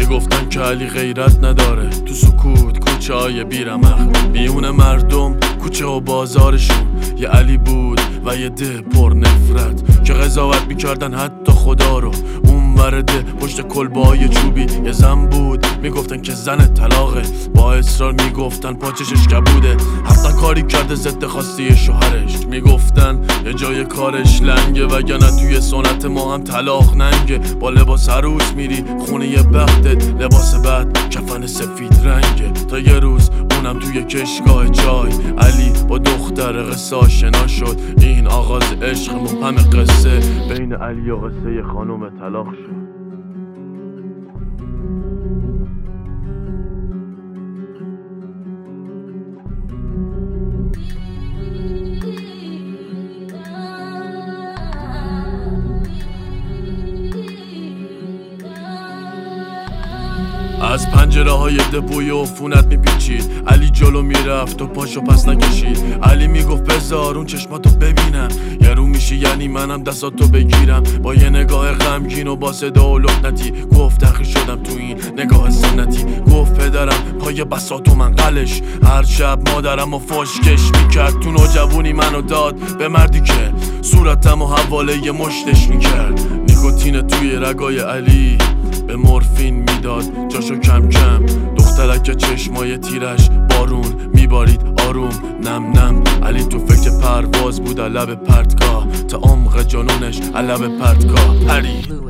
میگفتن که علی غیرت نداره، تو سکوت کوچه های بیرمق، میون مردم کوچه و بازارشون یه علی بود و یه ده پر نفرت که قضاوت میکردن حتی خدا رو. اون ورده پشت کلبه‌های چوبی یه زن بود، میگفتن که زن طلاقه، با اصرار میگفتن پاچشش کبوده، حتی کاری کرده ضد خواسته شوهرش. میگفتن یه جای کارش لنگه وگرنه توی سنت ما هم طلاق ننگه. با لباس عروس میری خونه یه بختت، لباس بعد کفن سفید رنگه. تا یه روز اونم توی کشگاه چای علی با دختر قصه آشنا شد. این آغاز عشق مبهم قصه بین علی و قصه خانم طلاق شد. از پنجره های دپوی عفونت میپیچید، علی جلو میرفت و پاشو پس نکشید. علی میگفت بذار اون چشماتو ببینم، یه رو میشی یعنی منم دستاتو بگیرم. با یه نگاه غمگین و با صدا و لعنتی گفت دخیل شدم تو این نگاه سنتی. گفت پدرم پای بساط و منقلش، هر شب مادرم و فشکش میکرد. تو نوجوانی منو داد به مردی که صورتم و حواله یه مشتش میکرد. نیکوتین توی رگای علی به مورفین میداد جاشو کم کم. دخترک چشمای تیرش بارون میبارید آروم نم نم. علی تو فکر پرواز بود لب پرتگاه، تا عمق جنونش لب پرتگاه پری.